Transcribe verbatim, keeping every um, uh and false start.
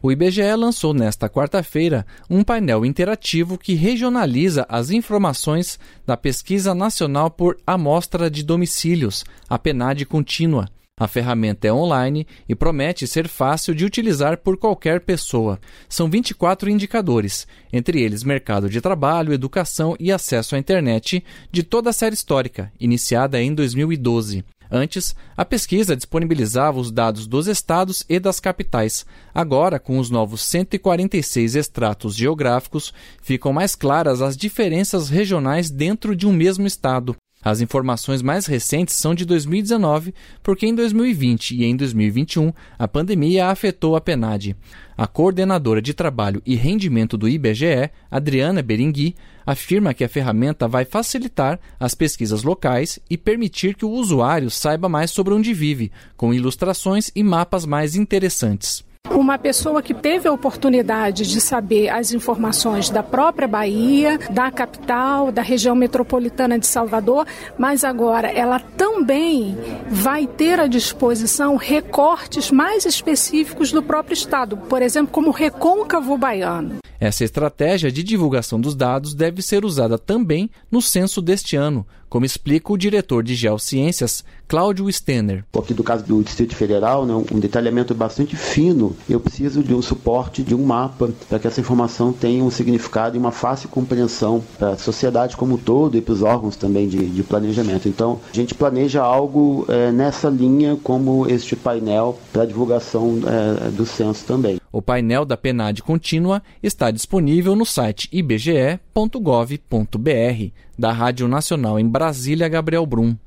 O I B G E lançou nesta quarta-feira um painel interativo que regionaliza as informações da Pesquisa Nacional por Amostra de Domicílios, a PNAD Contínua. A ferramenta é online e promete ser fácil de utilizar por qualquer pessoa. São vinte e quatro indicadores, entre eles mercado de trabalho, educação e acesso à internet, de toda a série histórica, iniciada em dois mil e doze. Antes, a pesquisa disponibilizava os dados dos estados e das capitais. Agora, com os novos cento e quarenta e seis extratos geográficos, ficam mais claras as diferenças regionais dentro de um mesmo estado. As informações mais recentes são de dois mil e dezenove, porque em dois mil e vinte e em dois mil e vinte e um a pandemia afetou a PNAD. A coordenadora de trabalho e rendimento do I B G E, Adriana Berengui, afirma que a ferramenta vai facilitar as pesquisas locais e permitir que o usuário saiba mais sobre onde vive, com ilustrações e mapas mais interessantes. Uma pessoa que teve a oportunidade de saber as informações da própria Bahia, da capital, da região metropolitana de Salvador, mas agora ela também vai ter à disposição recortes mais específicos do próprio estado, por exemplo, como o Recôncavo Baiano. Essa estratégia de divulgação dos dados deve ser usada também no censo deste ano, como explica o diretor de Geociências, Cláudio Stenner. Aqui do caso do Distrito Federal, né, um detalhamento bastante fino, eu preciso de um suporte, de um mapa, para que essa informação tenha um significado e uma fácil compreensão para a sociedade como um todo e para os órgãos também de, de planejamento. Então, a gente planeja algo é, nessa linha, como este painel para divulgação é, do censo também. O painel da PNAD Contínua está disponível no site i b g e ponto gov ponto b r. Da Rádio Nacional em Brasília, Gabriel Brum.